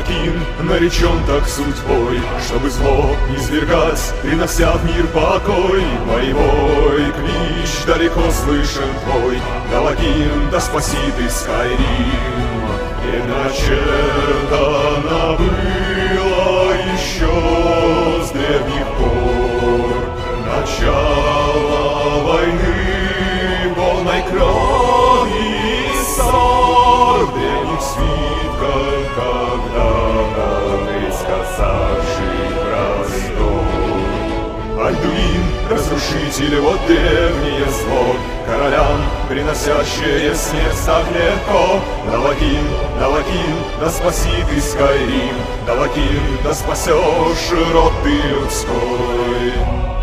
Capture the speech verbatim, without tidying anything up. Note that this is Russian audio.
Далакин наречен так судьбой, чтобы зло не свергать, принося в мир покой. Боевой клич далеко слышен твой, Далакин, да спаси ты Скайрим. И начертано было еще с древних пор начало войны, полной крови и ссор. В древних свитках когда-то предсказавший раздор. Альдуин, разрушитель, вот древнее зло, королям, приносящее смерть так легко. Далакин, Далакин, да спаси ты Скайрим, Далакин, да спасешь род ты людской.